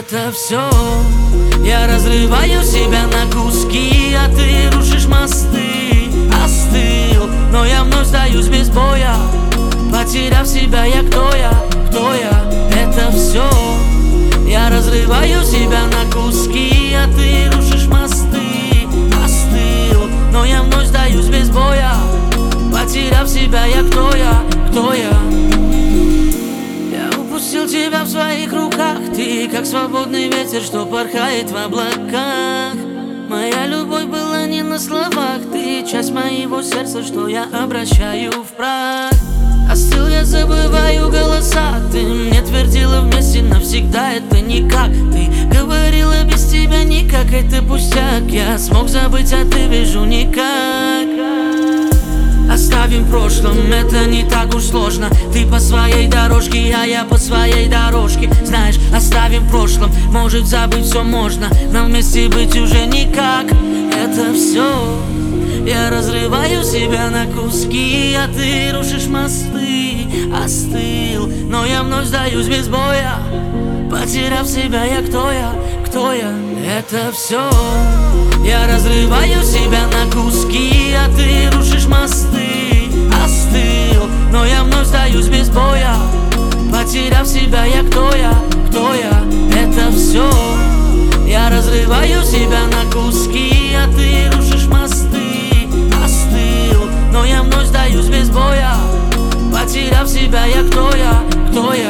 это все. Я разрываю себя на куски, а ты рушишь мосты. Остыл, но я вновь сдаюсь без боя. Потеряв себя, я кто я? Кто я? Это все. Я разрываю себя на куски, а ты рушишь мосты. Остыл, но я вновь сдаюсь без боя. Потеряв себя, я кто я? Кто я? Я упустил тебя в своих руках. Ты как свободный ветер, что порхает в облаках. Моя любовь была не на словах. Ты часть моего сердца, что я обращаю в прах. Остыл, я забываю голоса. Ты мне твердила вместе навсегда, это никак. Ты говорила без тебя никак, это пустяк. Я смог забыть, а ты вижу никак. Оставим в прошлом, это не так уж сложно. Ты по своей дорожке, а я по своей дорожке. Знаешь, оставим в прошлом, может забыть все можно. Нам вместе быть уже никак. Это все. Я разрываю себя на куски, а ты рушишь мосты. Остыл, но я вновь сдаюсь без боя. Потеряв себя, я кто я? Кто я? Это все. Я разрываю себя на куски, а ты рушишь мосты. Остыл, но я вновь сдаюсь без боя. Потеряв себя, я кто я? Кто я? Это все. Я разрываю себя на куски, а ты рушишь мосты. Остыл, но я вновь сдаюсь без боя. Потеряв себя, я кто я? Кто я?